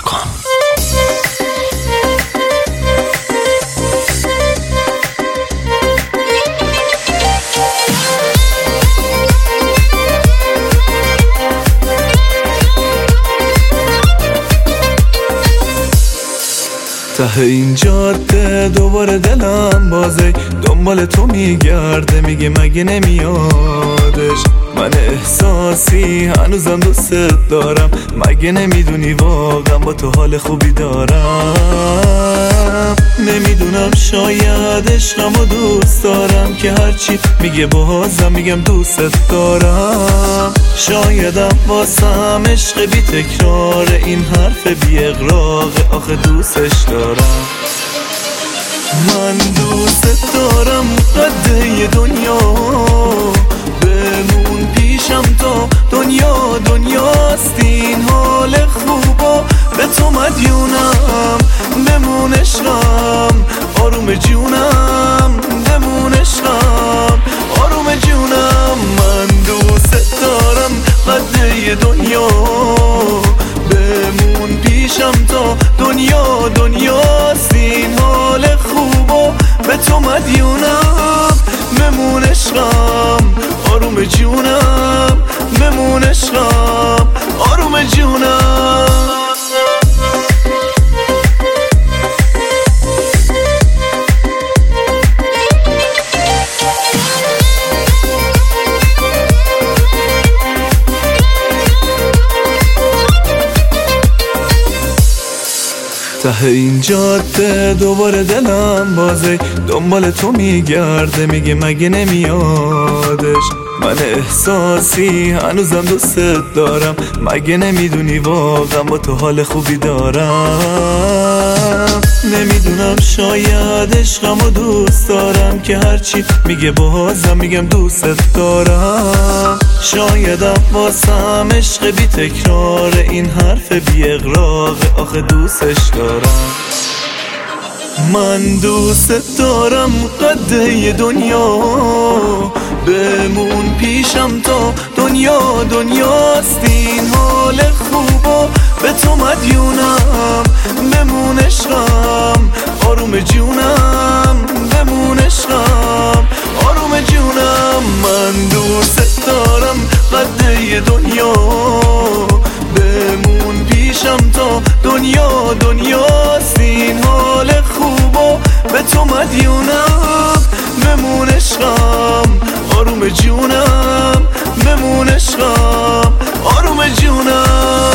نکن. ته این جاده دوباره دلم بازه دنبال تو میگرده، میگه مگه نمیادش. من احساسی هنوزم دوست دارم، مگه نمیدونی واقعا با تو حال خوبی دارم. نمیدونم شاید عشقمو دوست دارم که هرچی میگه بازم میگم دوست دارم. شایدم واسم عشق بی تکرار، این حرف بی اغراق آخه دوستش دارم. من دوست دارم قده دنیا بمون پیشم تا دنیا دنیاست. این حال خوبا به تو مدیونم، بمون عشقم آروم جونم، بمون عشقم آروم جونم. من دوست دارم قده دنیا بمون پیشم تا دنیا دنیاست. این حال خوبا به تو مدیونم، بمون عشقم آروم جونم، بمون عشقم آروم جونم. ته این جاده دوباره دلم بازه دنبال تو میگرده، میگه مگه نمیادش. من احساسی هنوزم دوست دارم، مگه نمیدونی واقعا با تو حال خوبی دارم. نمیدونم شاید عشقمو دوست دارم که هرچی میگه بازم میگم دوست دارم. شایدم واسم عشق بی تکرار، این حرف بی اغراق آخه دوستش دارم. من دوست دارم قده دنیا بمون پیشم تا دنیا دنیاست. این حال خوبا به تو مدیونم، بمون عشقم آروم جونم، بمون عشقم آروم جونم. من دوست دارم قده دنیا بمون پیشم تا دنیا دنیاست. این حال خوبا به تو مدیونم، بمون عشقم آروم جونم، بمون عشقم آروم جونم.